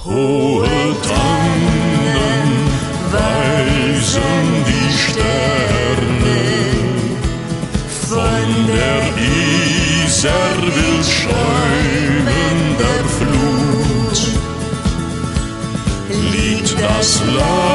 Hohe Tannen weisen die Sterne, von der Isar will schäumender Flut liegt das Land